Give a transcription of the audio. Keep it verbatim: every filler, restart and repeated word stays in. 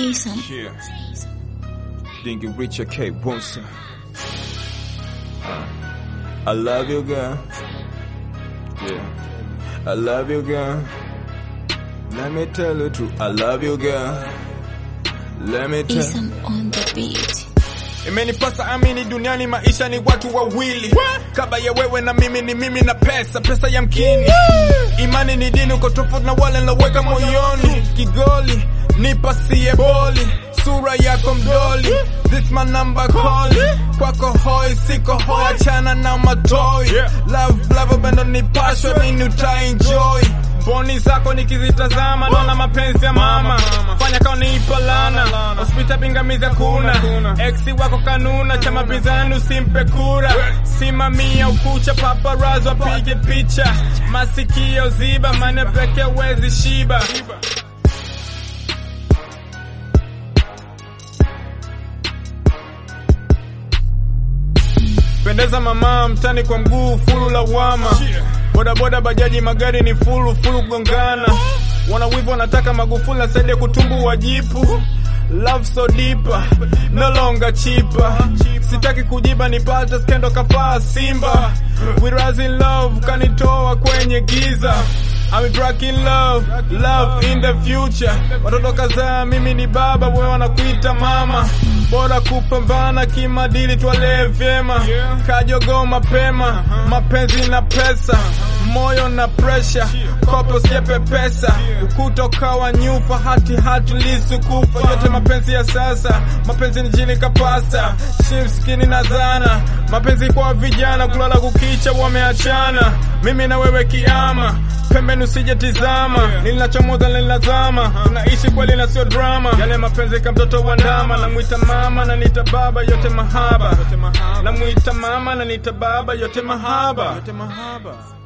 Isam. Yeah. Dingy Richard K. Wilson. Uh, I love you, girl. Yeah. I love you, girl. Let me tell you the truth. I love you, girl. Let me tell you. Isam on the beat. Imenipasa amini duniani maisha ni watu wawili. Kaba ya wewe na mimi ni mimi na pesa, pesa ya mkini. Imani ni dini uko tofauti na wale niloweka moyoni. Kigoli, nipasie boli, sura yako mdoli. This my number calling. Kwako hoi, siko hoi, achana na matoi. Love, love, bendo ni passion, mimi utaenjoy. Boni zako nikizitazama naona mapenzi ya mama. Fanya kao niipa lana, hospita pingamizi kuna. Exi wako kanuna, chama pinzani usimpe kura. Simamia ukucha paparazzi wapige picha. Masikio ziba, mane peke wezi shiba. Pendeza mama mtani kwa mguu fulu lawama. Boda boda bajaji magari ni fulu fulu gongana. Wana wivu wanataka Magufuli na saidi kutumbu wajipu. Love so deeper, no longer cheaper. Sitaki kujiba nipata skendo kafaa Simba. We rise in love, kanitoa kwenye giza. I'm drunk in love, love in the future. Watoto kazaa mimi ni baba, wewe wanakuita mama. Bora kupambana kimadili tuwalee vyema. Kajogo mapema, mapenzi na pesa. Moyo na pressure, kopo siepe pesa. Ukuta ukawa nyufa, hati hati lisu kufa. Yote mapenzi ya sasa, mapenzi ni jini kapasta. Shift skinny na zana, mapenzi kwa vijana. Kulala kukicha wameachana, mimi na wewe kiama. Pembeni usije tizama, nilinachomoza nilinazama. Tunaishi kweli na sio drama. Yale mapenzi kama mtoto wa ndama. Namuita mama na nita baba, yote mahaba. Namuita mama na nita baba, yote mahaba.